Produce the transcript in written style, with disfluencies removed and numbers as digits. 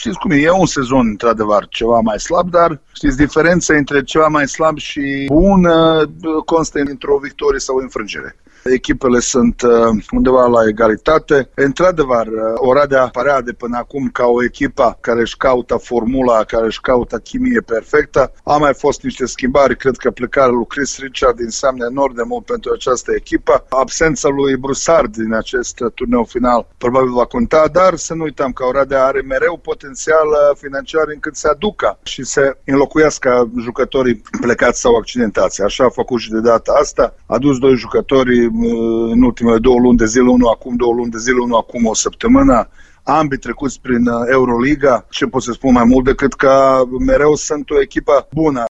știți cum e un sezon, într-adevăr, ceva mai slab, dar știți, diferența între ceva mai slab și bun constă într-o victorie sau o înfrângere. Echipele sunt undeva la egalitate. Într-adevăr, Oradea părea de până acum ca o echipă care își caută formula, care își caută chimie perfectă. A mai fost niște schimbări, cred că plecarea lui Chris Richard înseamnă enorm de mult pentru această echipă. Absența lui Broussard din acest turneu final probabil va conta, dar să nu uităm că Oradea are mereu potențial financiar încât să aducă și să înlocuiască jucătorii plecați sau accidentați. Așa a făcut și de data asta. A dus 2 jucători în ultimele 2 luni de zile, unul acum 2 luni de zile, unul acum o săptămână, ambii trecuți prin Euroliga. Ce pot să spun mai mult decât că mereu sunt o echipă bună.